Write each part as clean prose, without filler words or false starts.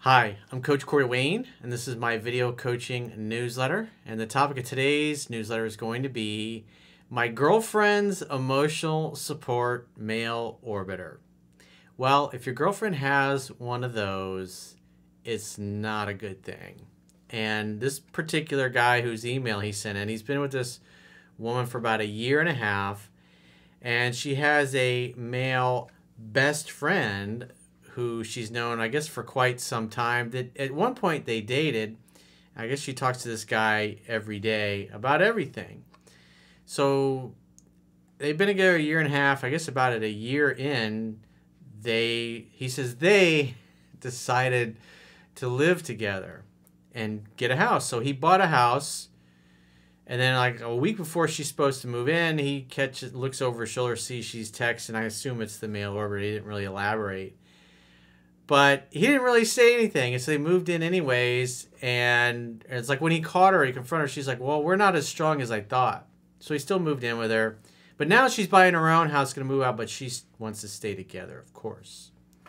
Hi, I'm Coach Corey Wayne, and this is my video coaching newsletter. And the topic of today's newsletter is going to be my girlfriend's emotional support male orbiter. Well, if your girlfriend has one of those, it's not a good thing. And this particular guy whose email he sent in, he's been with this woman for about a year and a half, and she has a male best friend who she's known, I guess, for quite some time. That at one point they dated. I guess she talks to this guy every day about everything. So they've been together a year and a half. I guess about a year in, he says they decided to live together and get a house. So he bought a house, and then like a week before she's supposed to move in, he looks over his shoulder, sees she's texting. I assume it's the male orbiter. He didn't really elaborate. But he didn't really say anything, and so they moved in anyways. And it's like when he caught her, he confronted her. She's like, well, we're not as strong as I thought. So he still moved in with her. But now she's buying her own house, going to move out, but she wants to stay together, of course.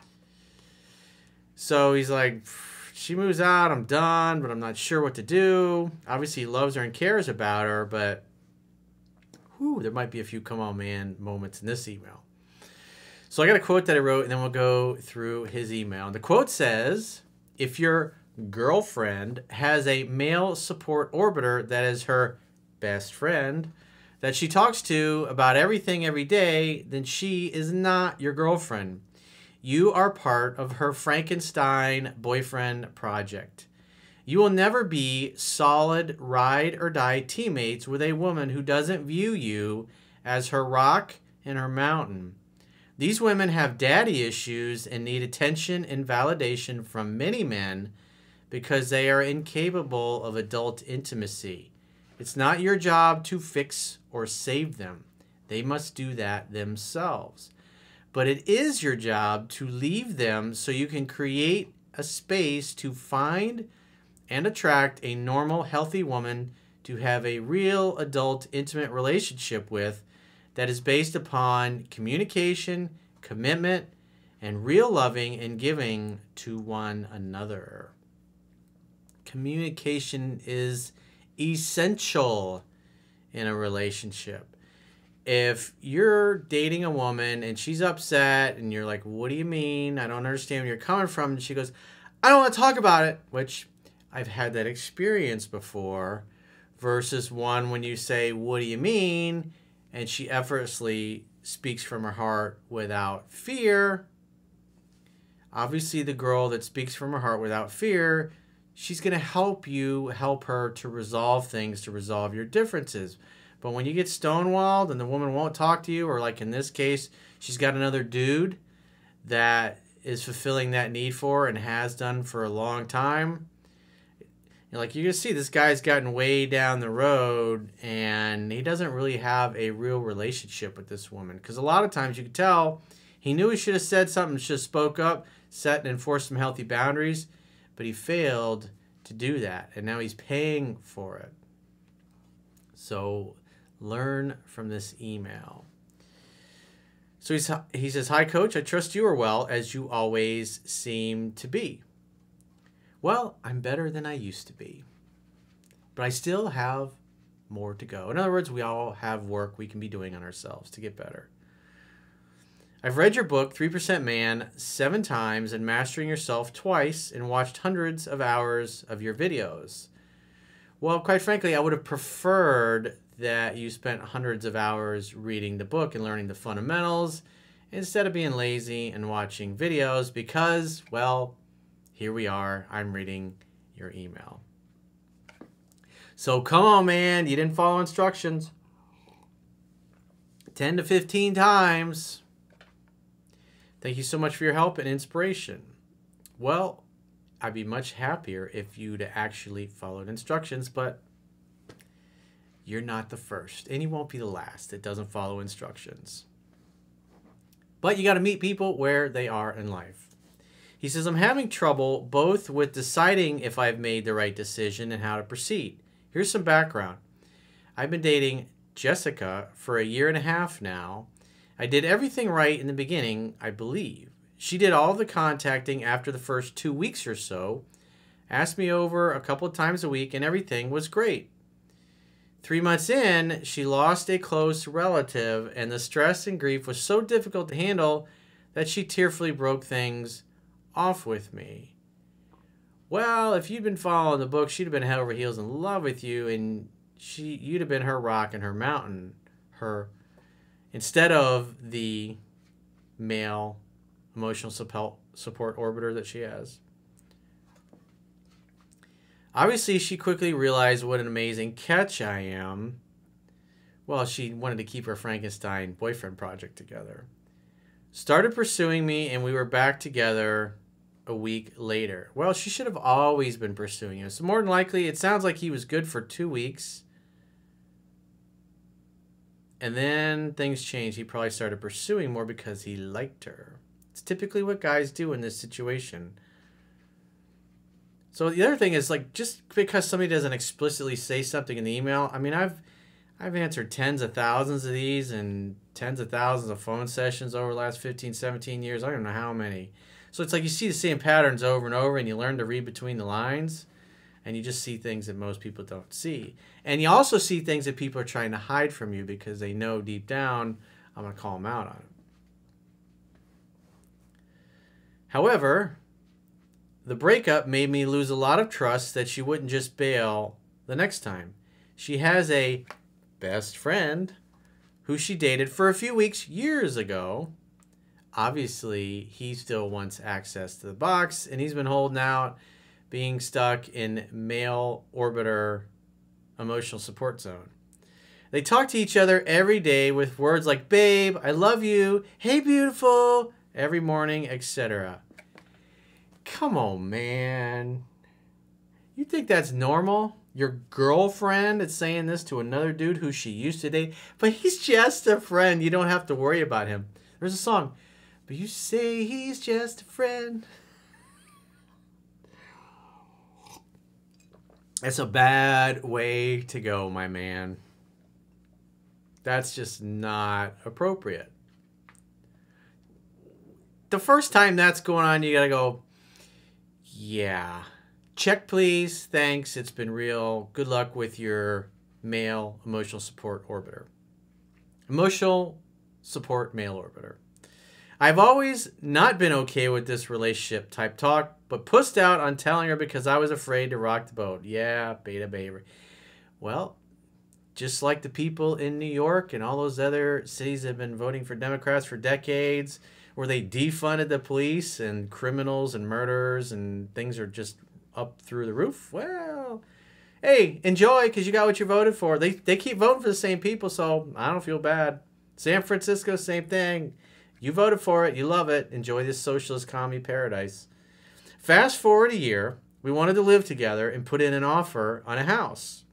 So he's like, she moves out, I'm done, but I'm not sure what to do. Obviously, he loves her and cares about her, but there might be a few come on man moments in this email. So I got a quote that I wrote, and then we'll go through his email. And the quote says, if your girlfriend has a male support orbiter that is her best friend, that she talks to about everything every day, then she is not your girlfriend. You are part of her Frankenstein boyfriend project. You will never be solid ride or die teammates with a woman who doesn't view you as her rock and her mountain. These women have daddy issues and need attention and validation from many men because they are incapable of adult intimacy. It's not your job to fix or save them. They must do that themselves. But it is your job to leave them so you can create a space to find and attract a normal, healthy woman to have a real adult intimate relationship with that is based upon communication, commitment, and real loving and giving to one another. Communication is essential in a relationship. If you're dating a woman and she's upset and you're like, what do you mean? I don't understand where you're coming from. And she goes, I don't want to talk about it, which I've had that experience before, versus one when you say, what do you mean? And she effortlessly speaks from her heart without fear. Obviously, the girl that speaks from her heart without fear, she's going to help her to resolve things, to resolve your differences. But when you get stonewalled and the woman won't talk to you, or like in this case, she's got another dude that is fulfilling that need for her and has done for a long time, you're going to see this guy's gotten way down the road and he doesn't really have a real relationship with this woman. Because a lot of times you can tell he knew he should have said something, should have spoke up, set and enforced some healthy boundaries, but he failed to do that. And now he's paying for it. So learn from this email. So he says, hi, Coach. I trust you are well, as you always seem to be. Well, I'm better than I used to be, but I still have more to go. In other words, we all have work we can be doing on ourselves to get better. I've read your book, 3% Man, 7 times and Mastering Yourself twice, and watched hundreds of hours of your videos. Well, quite frankly, I would have preferred that you spent hundreds of hours reading the book and learning the fundamentals instead of being lazy and watching videos because, well, here we are. I'm reading your email. So come on, man. You didn't follow instructions. 10 to 15 times. Thank you so much for your help and inspiration. Well, I'd be much happier if you'd actually followed instructions, but you're not the first, and you won't be the last that doesn't follow instructions. But you got to meet people where they are in life. He says, I'm having trouble both with deciding if I've made the right decision and how to proceed. Here's some background. I've been dating Jessica for a year and a half now. I did everything right in the beginning, I believe. She did all the contacting after the first 2 weeks or so, asked me over a couple of times a week, and everything was great. 3 months in, she lost a close relative, and the stress and grief was so difficult to handle that she tearfully broke things off with me. Well, if you'd been following the book, she'd have been head over heels in love with you, and you'd have been her rock and her mountain, instead of the male emotional support orbiter that she has. Obviously, she quickly realized what an amazing catch I am. Well, she wanted to keep her Frankenstein boyfriend project together. Started pursuing me, and we were back together a week later. Well, she should have always been pursuing him. So more than likely, it sounds like he was good for 2 weeks. And then things changed. He probably started pursuing more because he liked her. It's typically what guys do in this situation. So the other thing is, like, just because somebody doesn't explicitly say something in the email, I mean, I've answered tens of thousands of these and tens of thousands of phone sessions over the last 15, 17 years. I don't know how many. So it's like you see the same patterns over and over, and you learn to read between the lines, and you just see things that most people don't see. And you also see things that people are trying to hide from you because they know deep down, I'm going to call them out on it. However, the breakup made me lose a lot of trust that she wouldn't just bail the next time. She has a best friend who she dated for a few weeks years ago. Obviously, he still wants access to the box, and he's been holding out, being stuck in male orbiter emotional support zone. They talk to each other every day with words like, babe, I love you, hey, beautiful, every morning, etc. Come on, man. You think that's normal? Your girlfriend is saying this to another dude who she used to date, but he's just a friend. You don't have to worry about him. There's a song, but you say he's just a friend. That's a bad way to go, my man. That's just not appropriate. The first time that's going on, you gotta go, yeah. Check, please. Thanks. It's been real. Good luck with your male emotional support orbiter. Emotional support male orbiter. I've always not been okay with this relationship type talk, but pussed out on telling her because I was afraid to rock the boat. Yeah, beta baby. Well, just like the people in New York and all those other cities that have been voting for Democrats for decades, where they defunded the police and criminals and murderers and things are just up through the roof. Well, hey, enjoy because you got what you voted for. They keep voting for the same people, so I don't feel bad. San Francisco, same thing. You voted for it. You love it. Enjoy this socialist commie paradise. Fast forward a year. We wanted to live together and put in an offer on a house.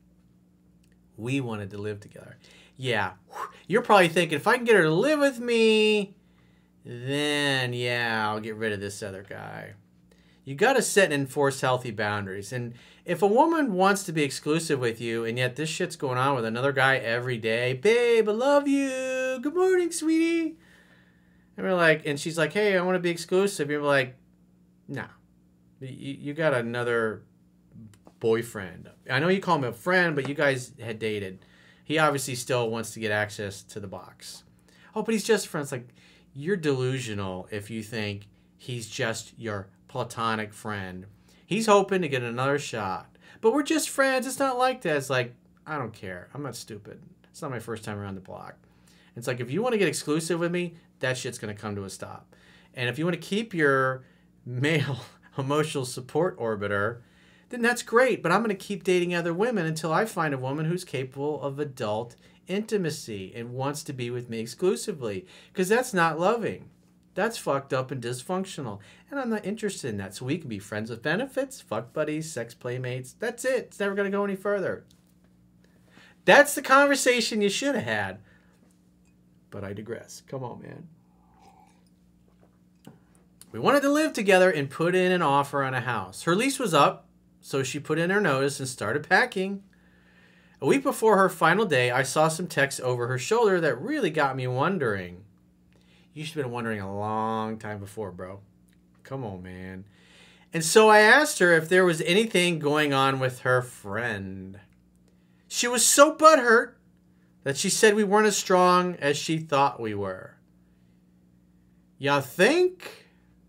We wanted to live together. Yeah. You're probably thinking, if I can get her to live with me, then, yeah, I'll get rid of this other guy. You got to set and enforce healthy boundaries. And if a woman wants to be exclusive with you, and yet this shit's going on with another guy every day, babe, I love you. Good morning, sweetie. And we're like, and she's like, hey, I want to be exclusive. You're like, no. You got another boyfriend. I know you call him a friend, but you guys had dated. He obviously still wants to get access to the box. Oh, but he's just friends. Like, you're delusional if you think he's just your platonic friend. He's hoping to get another shot. But we're just friends. It's not like that. It's like, I don't care. I'm not stupid. It's not my first time around the block. It's like, if you want to get exclusive with me, that shit's going to come to a stop. And if you want to keep your male emotional support orbiter, then that's great. But I'm going to keep dating other women until I find a woman who's capable of adult intimacy and wants to be with me exclusively. Because that's not loving. That's fucked up and dysfunctional. And I'm not interested in that. So we can be friends with benefits, fuck buddies, sex playmates. That's it. It's never going to go any further. That's the conversation you should have had. But I digress. Come on, man. We wanted to live together and put in an offer on a house. Her lease was up, so she put in her notice and started packing. A week before her final day, I saw some texts over her shoulder that really got me wondering. You should have been wondering a long time before, bro. Come on, man. And so I asked her if there was anything going on with her friend. She was so butthurt that she said we weren't as strong as she thought we were. Ya think?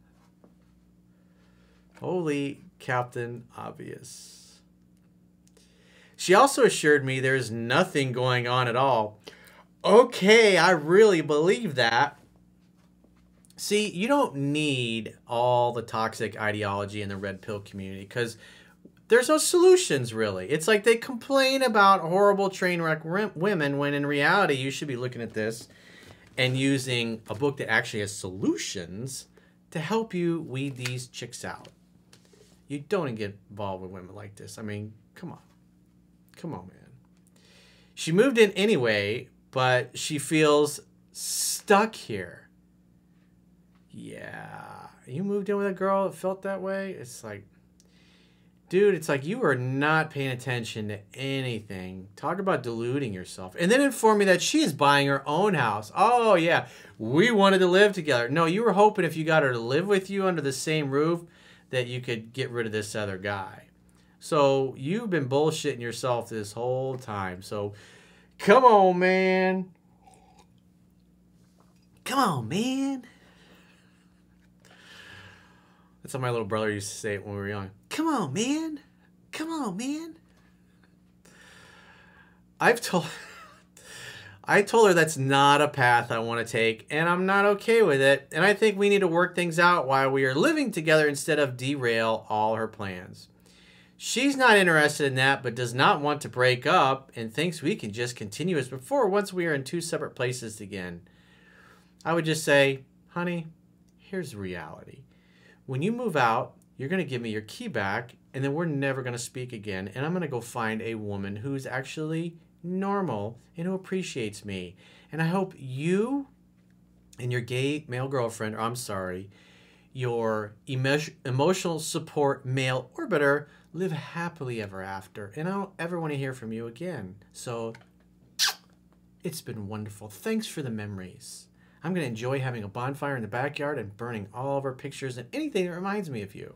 Holy Captain Obvious. She also assured me there's nothing going on at all. Okay, I really believe that. See, you don't need all the toxic ideology in the red pill community because there's no solutions, really. It's like they complain about horrible train wreck women when in reality you should be looking at this and using a book that actually has solutions to help you weed these chicks out. You don't get involved with women like this. I mean, come on. Come on, man. She moved in anyway, but she feels stuck here. Yeah. You moved in with a girl that felt that way? It's like, dude, it's like you are not paying attention to anything. Talk about deluding yourself. And then inform me that she is buying her own house. Oh, yeah. We wanted to live together. No, you were hoping if you got her to live with you under the same roof that you could get rid of this other guy. So you've been bullshitting yourself this whole time. So come on, man. Come on, man. That's how my little brother used to say it when we were young. Come on, man. Come on, man. I told her that's not a path I want to take, and I'm not okay with it. And I think we need to work things out while we are living together instead of derail all her plans. She's not interested in that, but does not want to break up and thinks we can just continue as before once we are in two separate places again. I would just say, honey, here's the reality. When you move out, you're going to give me your key back, and then we're never going to speak again, and I'm going to go find a woman who's actually normal and who appreciates me. And I hope you and your gay male girlfriend, or I'm sorry, your emotional support male orbiter live happily ever after. And I don't ever want to hear from you again. So it's been wonderful. Thanks for the memories. I'm going to enjoy having a bonfire in the backyard and burning all of our pictures and anything that reminds me of you.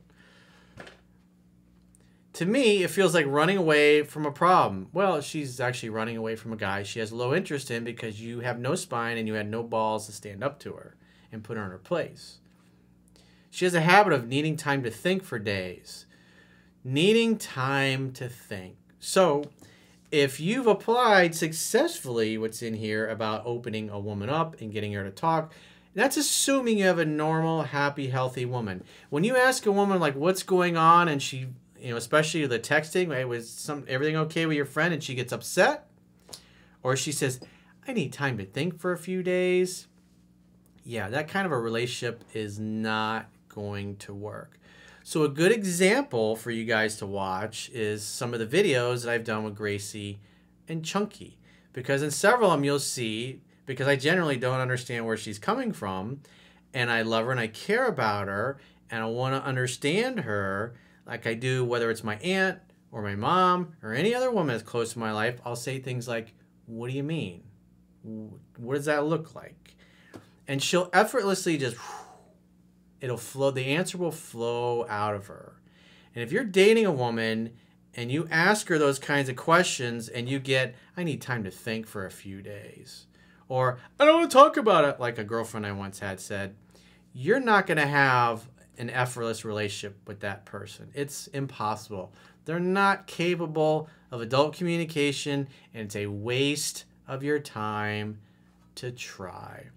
To me, it feels like running away from a problem. Well, she's actually running away from a guy she has low interest in because you have no spine and you had no balls to stand up to her and put her in her place. She has a habit of needing time to think for days. Needing time to think. So, if you've applied successfully what's in here about opening a woman up and getting her to talk, that's assuming you have a normal, happy, healthy woman. When you ask a woman, like, what's going on, and she, you know, especially the texting, hey, was everything okay with your friend, and she gets upset, or she says, I need time to think for a few days, yeah, that kind of a relationship is not going to work. So a good example for you guys to watch is some of the videos that I've done with Gracie and Chunky. Because in several of them you'll see, because I generally don't understand where she's coming from, and I love her and I care about her, and I want to understand her like I do whether it's my aunt or my mom or any other woman that's close to my life. I'll say things like, what do you mean? What does that look like? And she'll effortlessly just... it'll flow, the answer will flow out of her. And if you're dating a woman and you ask her those kinds of questions and you get, I need time to think for a few days, or I don't want to talk about it, like a girlfriend I once had said, you're not going to have an effortless relationship with that person. It's impossible. They're not capable of adult communication, and it's a waste of your time to try.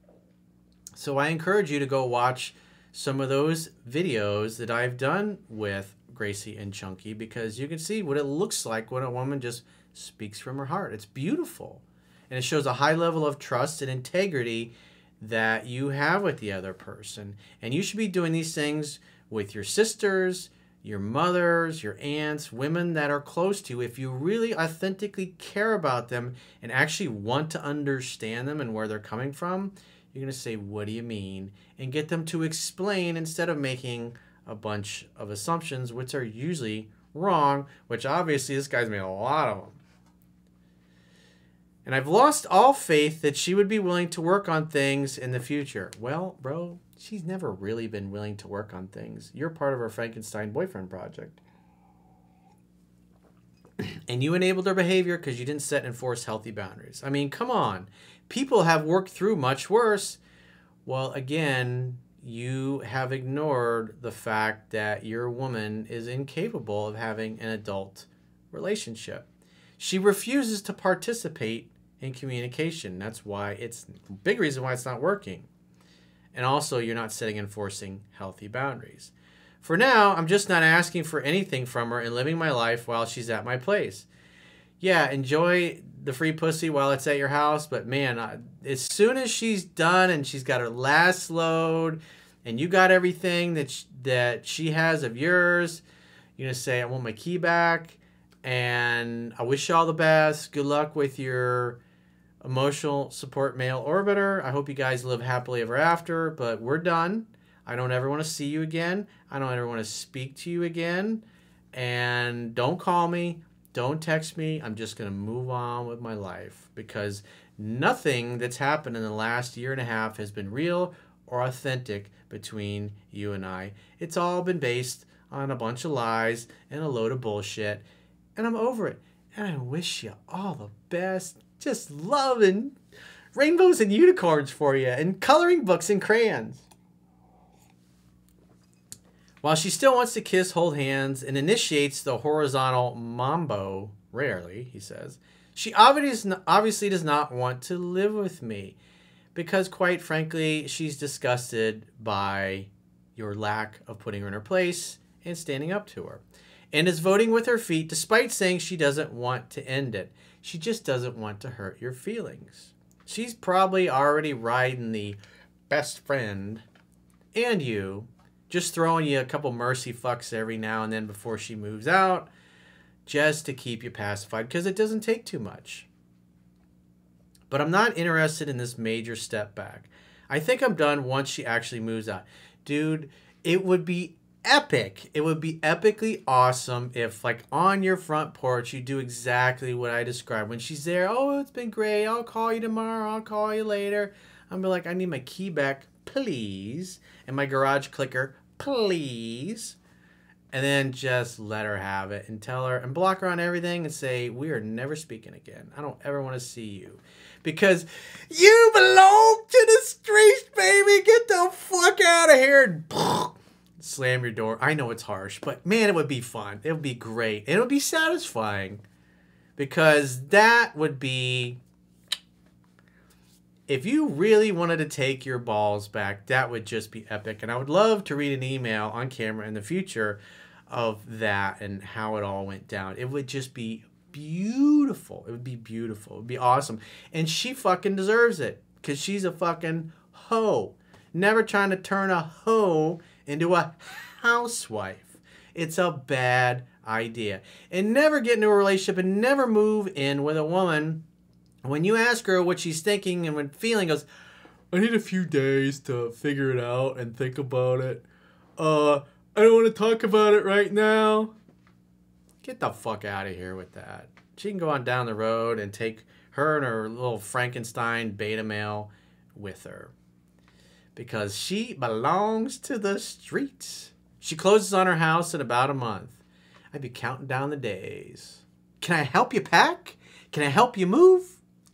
So I encourage you to go watch some of those videos that I've done with Gracie and Chunky, because you can see what it looks like when a woman just speaks from her heart. It's beautiful. And it shows a high level of trust and integrity that you have with the other person. And you should be doing these things with your sisters, your mothers, your aunts, women that are close to you. If you really authentically care about them and actually want to understand them and where they're coming from, you're going to say, what do you mean? And get them to explain instead of making a bunch of assumptions, which are usually wrong, which obviously this guy's made a lot of them. And I've lost all faith that she would be willing to work on things in the future. Well, bro, she's never really been willing to work on things. You're part of her Frankenstein boyfriend project. And you enabled her behavior because you didn't set and enforce healthy boundaries. I mean, come on. People have worked through much worse. Well, again, you have ignored the fact that your woman is incapable of having an adult relationship. She refuses to participate in communication. That's why it's a big reason why it's not working. And also, you're not setting and enforcing healthy boundaries. For now, I'm just not asking for anything from her and living my life while she's at my place. Yeah, enjoy the free pussy while it's at your house, but man, as soon as she's done and she's got her last load and you got everything that she has of yours, you're going to say, I want my key back, and I wish you all the best. Good luck with your emotional support male orbiter. I hope you guys live happily ever after, but we're done. I don't ever want to see you again. I don't ever want to speak to you again. And don't call me. Don't text me. I'm just going to move on with my life, because nothing that's happened in the last year and a half has been real or authentic between you and I. It's all been based on a bunch of lies and a load of bullshit. And I'm over it. And I wish you all the best. Just love and rainbows and unicorns for you, and coloring books and crayons. While she still wants to kiss, hold hands, and initiates the horizontal mambo, rarely, he says, she obviously does not want to live with me, because, quite frankly, she's disgusted by your lack of putting her in her place and standing up to her, and is voting with her feet despite saying she doesn't want to end it. She just doesn't want to hurt your feelings. She's probably already riding the best friend and you, just throwing you a couple mercy fucks every now and then before she moves out, just to keep you pacified, because it doesn't take too much. But I'm not interested in this major step back. I think I'm done once she actually moves out. Dude, it would be epic. It would be epically awesome if, like, on your front porch, you do exactly what I described. When she's there, oh, it's been great. I'll call you tomorrow. I'll call you later. I'm like, I need my key back, please. And my garage clicker, please. And then just let her have it and tell her and block her on everything and say, we are never speaking again. I don't ever want to see you. Because you belong to the streets, baby. Get the fuck out of here. And slam your door. I know it's harsh, but man, it would be fun. It would be great. And it would be satisfying. Because that would be, if you really wanted to take your balls back, that would just be epic. And I would love to read an email on camera in the future of that and how it all went down. It would just be beautiful. It would be beautiful. It would be awesome. And she fucking deserves it, because she's a fucking hoe. Never trying to turn a hoe into a housewife. It's a bad idea. And never get into a relationship and never move in with a woman when you ask her what she's thinking and when feeling, goes, I need a few days to figure it out and think about it. I don't want to talk about it right now. Get the fuck out of here with that. She can go on down the road and take her and her little Frankenstein beta male with her, because she belongs to the streets. She closes on her house in about a month. I'd be counting down the days. Can I help you pack? Can I help you move?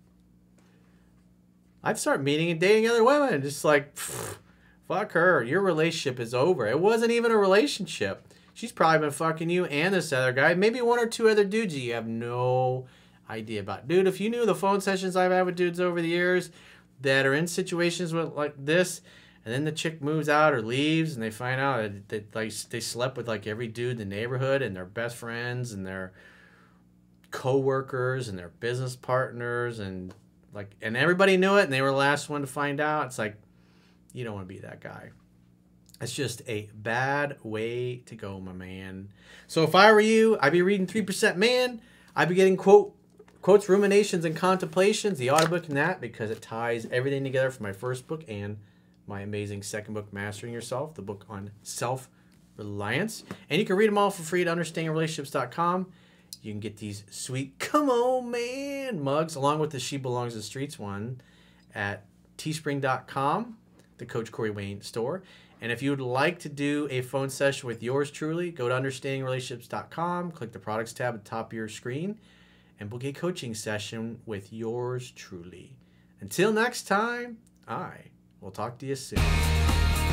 I'd start meeting and dating other women. Just like, fuck her. Your relationship is over. It wasn't even a relationship. She's probably been fucking you and this other guy. Maybe one or two other dudes you have no idea about. Dude, if you knew the phone sessions I've had with dudes over the years that are in situations with like this, and then the chick moves out or leaves and they find out that like they slept with like every dude in the neighborhood and their best friends and their co-workers and their business partners, and like, and everybody knew it and they were the last one to find out. It's like, you don't want to be that guy. It's just a bad way to go, my man. So if I were you, I'd be reading 3% Man. I'd be getting quotes, ruminations, and contemplations, the audiobook and that, because it ties everything together for my first book and my amazing second book, Mastering Yourself, the book on self-reliance. And you can read them all for free at understandingrelationships.com. You can get these sweet "Come On Man" mugs along with the "She Belongs in the Streets" one at teespring.com, the Coach Corey Wayne store. And if you would like to do a phone session with yours truly, go to understandingrelationships.com, click the products tab at the top of your screen, and book a coaching session with yours truly. Until next time, I will talk to you soon.